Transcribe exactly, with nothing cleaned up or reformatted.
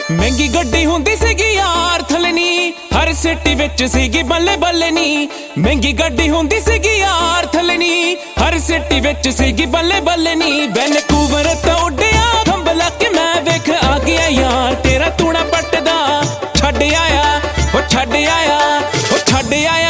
महंगी गड्डी हुंदी सीगी यार थले नी, हर सिटी विच सीगी बल्ले बल्ले नी। महंगी गड्डी हुंदी सीगी यार थले नी, हर सिटी विच सीगी बल्ले बल्ले नी। वैनकूवर तो उड्डिया खंबला के मैं वेख आ गया यार, तेरा तूना पटदा छड्ड आया, ओ छड्ड आया, ओ छड्ड आया।